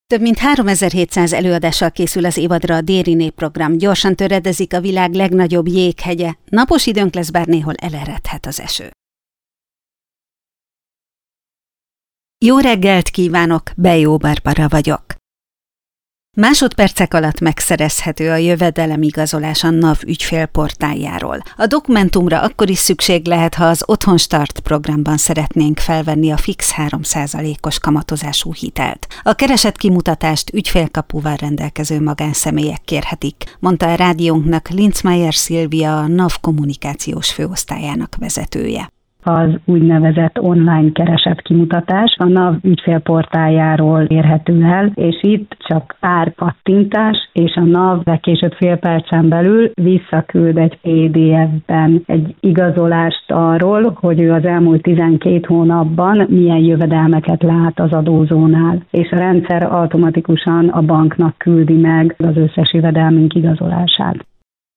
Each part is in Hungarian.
Több mint 3700 előadással készül az évadra a Déri Népprogram. Gyorsan töredezik a világ legnagyobb jéghegye. Napos időnk lesz, bár néhol eleredhet az eső. Jó reggelt kívánok, Bejó Barbara vagyok. Másodpercek alatt megszerezhető a jövedelemigazolás a NAV ügyfélportáljáról. A dokumentumra akkor is szükség lehet, ha az Otthon Start programban szeretnénk felvenni a fix 3%-os kamatozású hitelt. A keresett kimutatást ügyfélkapuval rendelkező magánszemélyek kérhetik, mondta a rádiónknak Linzmeier Szilvia, a NAV kommunikációs főosztályának vezetője. Az úgynevezett online keresett kimutatás a NAV ügyfélportáljáról érhető el, és itt csak pár kattintás, és a NAV legkésőbb fél percen belül visszaküld egy PDF-ben egy igazolást arról, hogy ő az elmúlt 12 hónapban milyen jövedelmeket lát az adózónál, és a rendszer automatikusan a banknak küldi meg az összes jövedelmünk igazolását.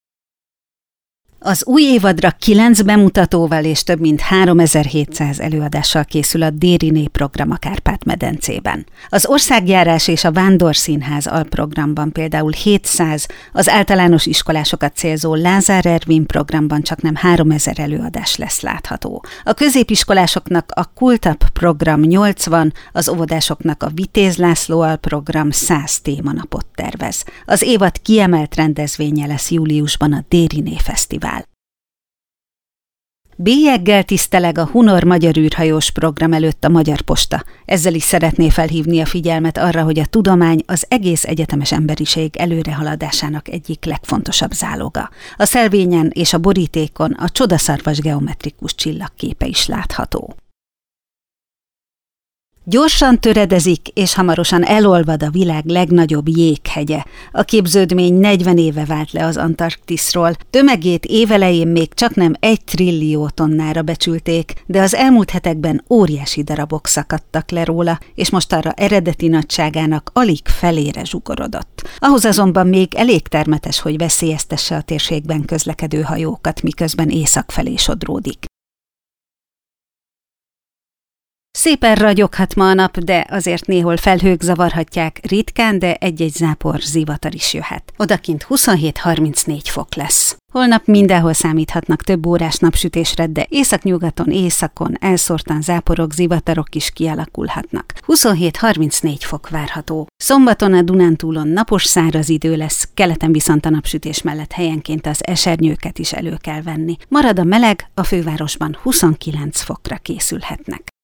Az új évadra 9 bemutatóval és több mint 3700 előadással készül a Déri Népprogram a Kárpát-medencében. Az Országjárás és a Vándorszínház alprogramban például 700, az általános iskolásokat célzó Lázár Ervin programban csaknem 3000 előadás lesz látható. A középiskolásoknak a Kultap program 80, az óvodásoknak a Vitéz László alprogram 100 témanapot tervez. Az évad kiemelt rendezvénye lesz júliusban a Déri Népfesztivál. Bélyeggel tiszteleg a Hunor magyar űrhajós program előtt a Magyar Posta. Ezzel is szeretné felhívni a figyelmet arra, hogy a tudomány az egész egyetemes emberiség előrehaladásának egyik legfontosabb záloga. A szelvényen és a borítékon a csodaszarvas geometrikus csillagképe is látható. Gyorsan töredezik, és hamarosan elolvad a világ legnagyobb jéghegye. A képződmény 40 éve vált le az Antarktiszról. Tömegét évelején még csaknem 1 trillió tonnára becsülték, de az elmúlt hetekben óriási darabok szakadtak le róla, és most arra eredeti nagyságának alig felére zsugorodott. Ahhoz azonban még elég termetes, hogy veszélyeztesse a térségben közlekedő hajókat, miközben észak felé sodródik. Szépen ragyoghat ma a nap, de azért néhol felhők zavarhatják, ritkán, de egy-egy zápor, zivatar is jöhet. Odakint 27-34 fok lesz. Holnap mindenhol számíthatnak több órás napsütésre, de északnyugaton, északon elszórtan záporok, zivatarok is kialakulhatnak. 27-34 fok várható. Szombaton a Dunántúlon napos száraz idő lesz, keleten viszont a napsütés mellett helyenként az esernyőket is elő kell venni. Marad a meleg, a fővárosban 29 fokra készülhetnek.